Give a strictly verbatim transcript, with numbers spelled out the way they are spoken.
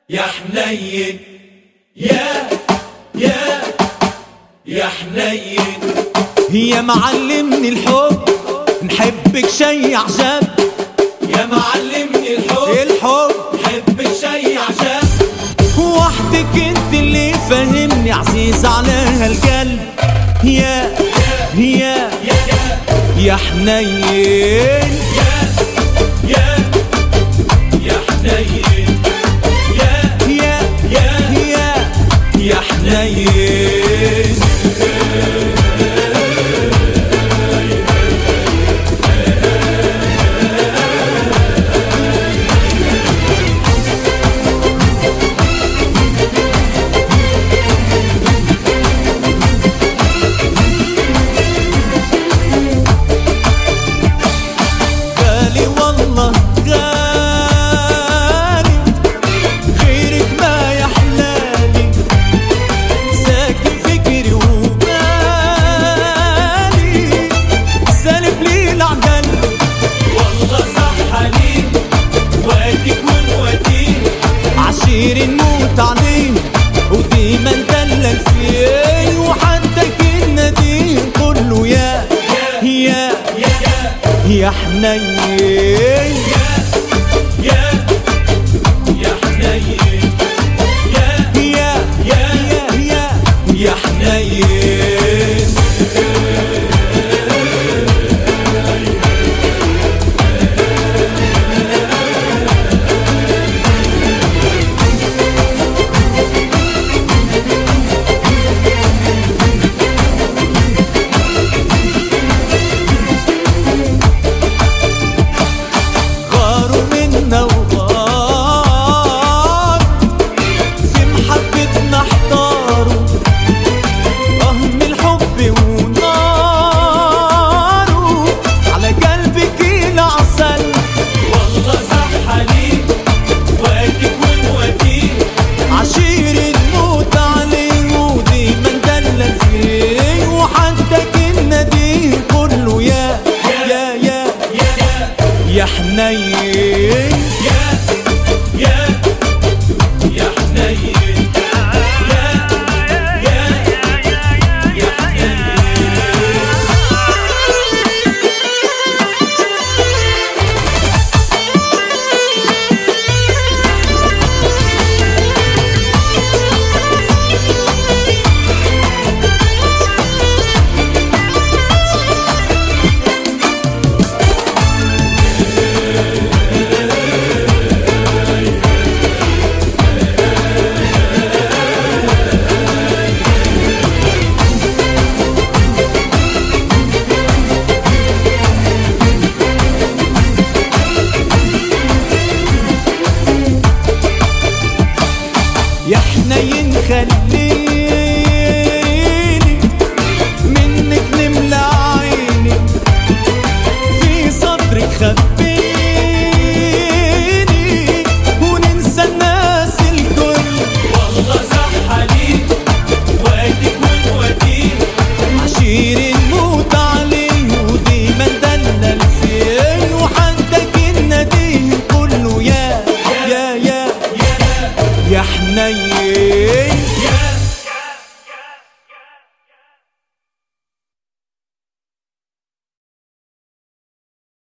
يا حنين يا يا يا حنين يا معلمني الحب نحبك شي عجب. يا معلمني الحب الحب نحبك شي عجب. وحدك انت اللي فهمني عزيز على هالقلب. يا يا يا يا حنين يا يا يا حنين يا يا يا يا يا حنين غالي والله غالي غيرك ما يحلالي. ساكن فكري وبالي سالب لي العدل. والله صح عليك واديك ونوديك عشير نموت عليه وديما ندلل فيه. وحتى كنا دين كله يا يا يا يا حنين يا يا يا حنين يا يا يا يا يا يا حنين غاروا منا وغار في محبتنا احتاروا. اه من الحب وناره على قلبك العسل. والله صح عليك واديك ونوديك عشير الموت عليه وديما ندلل فيه. وحتى كنا دين كله يا يا يا يا يا حنين يا يا يا حنين يا يا يا حنين يا حنين خليني منك نملى عيني. في صدرك خبيني